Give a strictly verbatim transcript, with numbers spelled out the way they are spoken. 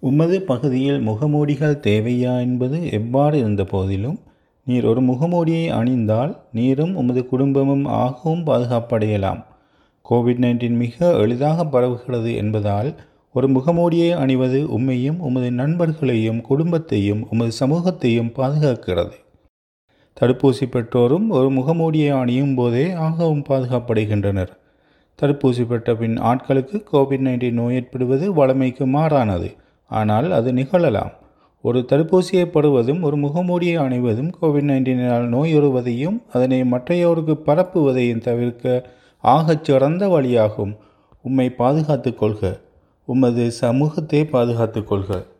உமது பகுதியில் முகமூடிகள் தேவையா என்பது எவ்வாறு இருந்த போதிலும், நீர் ஒரு முகமூடியை அணிந்தால் நீரும் உமது குடும்பமும் ஆகவும் பாதுகாப்படையலாம். கோவிட் நைன்டீன் மிக எளிதாக பரவுகிறது என்பதால் ஒரு முகமூடியை அணிவது உம்மையும் உமது நண்பர்களையும் குடும்பத்தையும் உமது சமூகத்தையும் பாதுகாக்கிறது. தடுப்பூசி பெற்றோரும் ஒரு முகமூடியை அணியும் போதே ஆகவும் பாதுகாப்படைகின்றனர். தடுப்பூசி பெற்ற பின் ஆட்களுக்கு கோவிட் நைன்டீன் நோய் ஏற்படுவது வழமைக்கு மாறானது. ஆனால் அது நிகழலாம். ஒரு தடுப்பூசியை பெறுவதும் ஒரு முகமூடியை அணிவதும் கோவிட் நைன்டீனால் நோயுறுவதையும் அதனை மற்றையோருக்கு பரப்புவதையும் தவிர்க்க ஆகச் சிறந்த வழியாகும். உம்மை பாதுகாத்துக் கொள்க. உமது சமூகத்தை பாதுகாத்துக் கொள்க.